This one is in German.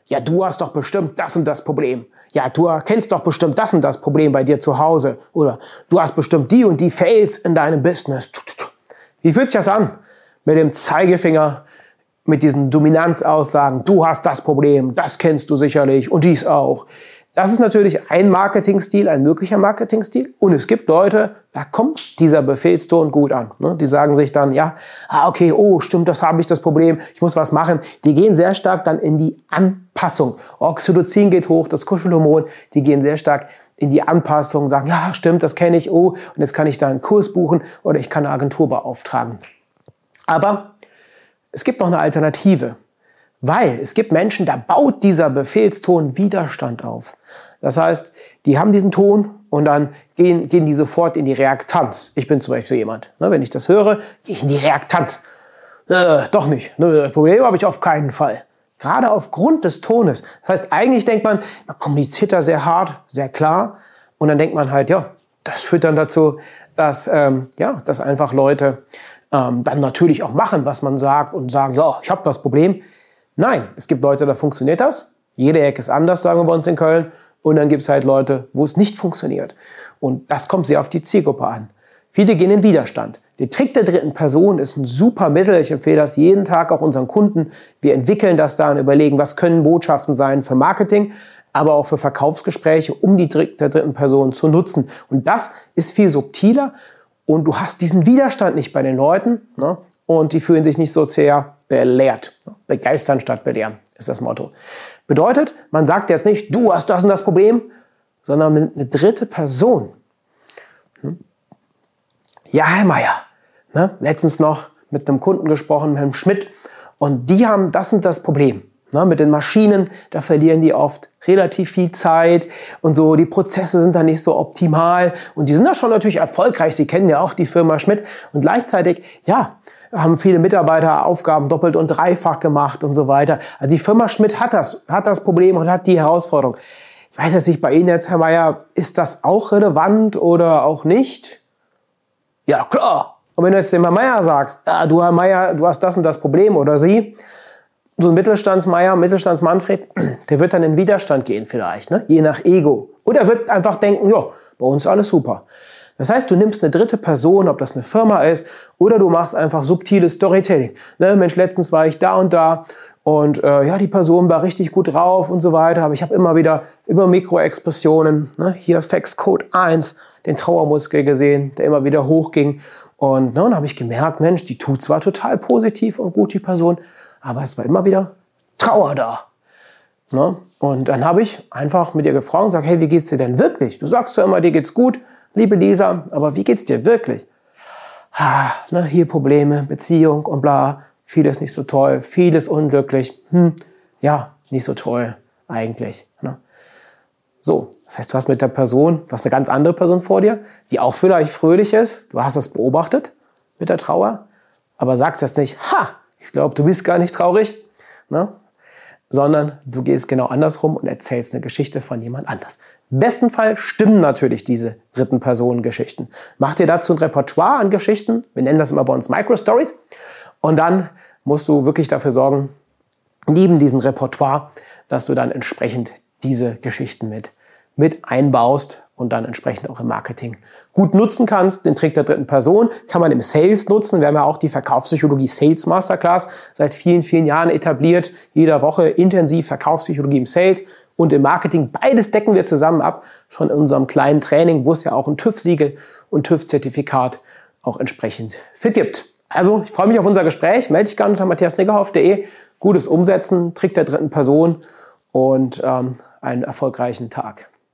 Ja, du hast doch bestimmt das und das Problem. Ja, du kennst doch bestimmt das und das Problem bei dir zu Hause. Oder du hast bestimmt die und die Fails in deinem Business. Wie fühlt sich das an? Mit dem Zeigefinger, mit diesen Dominanzaussagen, du hast das Problem, das kennst du sicherlich und dies auch. Das ist natürlich ein Marketingstil, ein möglicher Marketingstil. Und es gibt Leute, da kommt dieser Befehlston gut an. Die sagen sich dann, ja, okay, oh, stimmt, das habe ich das Problem, ich muss was machen. Die gehen sehr stark dann in die Anpassung. Oxytocin geht hoch, das Kuschelhormon, die gehen sehr stark in die Anpassung, sagen, ja, stimmt, das kenne ich, oh, und jetzt kann ich da einen Kurs buchen oder ich kann eine Agentur beauftragen. Aber es gibt noch eine Alternative. Weil es gibt Menschen, da baut dieser Befehlston Widerstand auf. Das heißt, die haben diesen Ton und dann gehen die sofort in die Reaktanz. Ich bin zum Beispiel so jemand. Wenn ich das höre, gehe ich in die Reaktanz. Doch nicht. Problem habe ich auf keinen Fall. Gerade aufgrund des Tones. Das heißt, eigentlich denkt man kommuniziert da sehr hart, sehr klar. Und dann denkt man halt, ja, das führt dann dazu, dass einfach Leute dann natürlich auch machen, was man sagt und sagen, ja, ich habe das Problem. Nein, es gibt Leute, da funktioniert das. Jede Ecke ist anders, sagen wir bei uns in Köln. Und dann gibt es halt Leute, wo es nicht funktioniert. Und das kommt sehr auf die Zielgruppe an. Viele gehen in Widerstand. Der Trick der dritten Person ist ein super Mittel. Ich empfehle das jeden Tag auch unseren Kunden. Wir entwickeln das da und überlegen, was können Botschaften sein für Marketing, aber auch für Verkaufsgespräche, um die Trick der dritten Person zu nutzen. Und das ist viel subtiler und du hast diesen Widerstand nicht bei den Leuten, und die fühlen sich nicht so sehr belehrt. Begeistern statt belehren ist das Motto. Bedeutet, man sagt jetzt nicht, du hast das und das Problem, sondern mit eine dritte Person. Ja, Herr Meier, letztens noch mit einem Kunden gesprochen, mit Herrn Schmidt, und die haben das und das Problem. Mit den Maschinen, da verlieren die oft relativ viel Zeit und so, die Prozesse sind da nicht so optimal und die sind da schon natürlich erfolgreich. Sie kennen ja auch die Firma Schmidt und gleichzeitig, haben viele Mitarbeiter Aufgaben doppelt und dreifach gemacht und so weiter. Also die Firma Schmidt hat das Problem und hat die Herausforderung. Ich weiß jetzt nicht bei Ihnen jetzt, Herr Meier, ist das auch relevant oder auch nicht? Ja, klar. Und wenn du jetzt dem Herrn Meier sagst, du Herr Meier, du hast das und das Problem oder Sie, so ein Mittelstandsmeier, Mittelstandsmanfred, der wird dann in Widerstand gehen vielleicht, je nach Ego. Oder er wird einfach denken, ja, bei uns ist alles super. Das heißt, du nimmst eine dritte Person, ob das eine Firma ist, oder du machst einfach subtiles Storytelling. Mensch, letztens war ich da und die Person war richtig gut drauf und so weiter, aber ich habe immer wieder über Mikroexpressionen, hier Faxcode 1, den Trauermuskel gesehen, der immer wieder hochging. Und dann habe ich gemerkt, Mensch, die tut zwar total positiv und gut, die Person, aber es war immer wieder Trauer da. Und dann habe ich einfach mit ihr gefragt und gesagt, hey, wie geht's dir denn wirklich? Du sagst ja immer, dir geht's gut, liebe Lisa, aber wie geht's dir wirklich? Hier Probleme, Beziehung und bla, vieles nicht so toll, vieles unglücklich. Nicht so toll eigentlich. So, das heißt, du hast mit der Person, du hast eine ganz andere Person vor dir, die auch vielleicht fröhlich ist. Du hast das beobachtet mit der Trauer, aber sagst jetzt nicht, ich glaube, du bist gar nicht traurig, sondern du gehst genau andersrum und erzählst eine Geschichte von jemand anders. Im besten Fall stimmen natürlich diese dritten Personen-Geschichten. Mach dir dazu ein Repertoire an Geschichten. Wir nennen das immer bei uns Micro-Stories. Und dann musst du wirklich dafür sorgen, neben diesem Repertoire, dass du dann entsprechend diese Geschichten mit einbaust und dann entsprechend auch im Marketing gut nutzen kannst. Den Trick der dritten Person kann man im Sales nutzen. Wir haben ja auch die Verkaufspsychologie Sales Masterclass seit vielen, vielen Jahren etabliert. Jede Woche intensiv Verkaufspsychologie im Sales und im Marketing. Beides decken wir zusammen ab, schon in unserem kleinen Training, wo es ja auch ein TÜV-Siegel und TÜV-Zertifikat auch entsprechend fit gibt. Also, ich freue mich auf unser Gespräch. Melde dich gerne unter matthiasniggerhoff.de. Gutes Umsetzen, Trick der dritten Person und einen erfolgreichen Tag.